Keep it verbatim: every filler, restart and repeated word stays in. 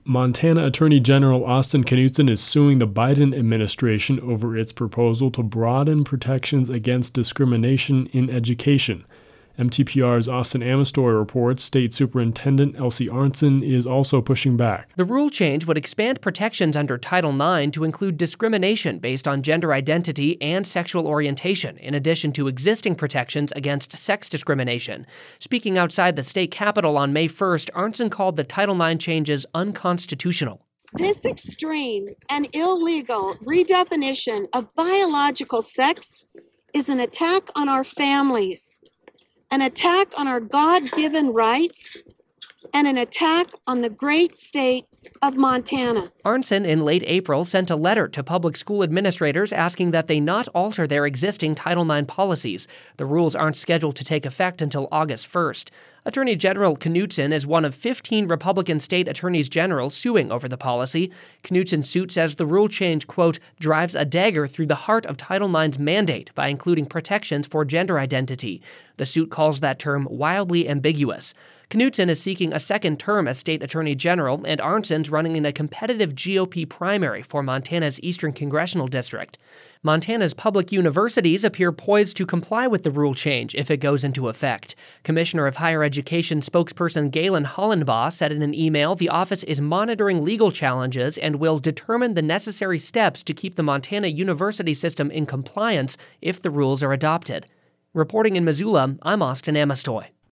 Montana Attorney General Austin Knudsen is suing the Biden administration over its proposal to broaden protections against discrimination in education. M T P R's Austin Amestoy reports State Superintendent Elsie Arntzen is also pushing back. The rule change would expand protections under Title nine to include discrimination based on gender identity and sexual orientation, in addition to existing protections against sex discrimination. Speaking outside the state capitol on May first, Arntzen called the Title nine changes unconstitutional. This extreme and illegal redefinition of biological sex is an attack on our families, an attack on our God-given rights, and an attack on the great state of Montana. Arntzen, in late April, sent a letter to public school administrators asking that they not alter their existing Title nine policies. The rules aren't scheduled to take effect until August first. Attorney General Knudsen is one of fifteen Republican state attorneys general suing over the policy. Knudsen's suit says the rule change, quote, drives a dagger through the heart of Title nine's mandate by including protections for gender identity. The suit calls that term wildly ambiguous. Knudsen is seeking a second term as state attorney general, and Arntzen's running in a competitive G O P primary for Montana's Eastern Congressional District. Montana's public universities appear poised to comply with the rule change if it goes into effect. Commissioner of Higher Education spokesperson Galen Hollenbaugh said in an email the office is monitoring legal challenges and will determine the necessary steps to keep the Montana university system in compliance if the rules are adopted. Reporting in Missoula, I'm Austin Amestoy.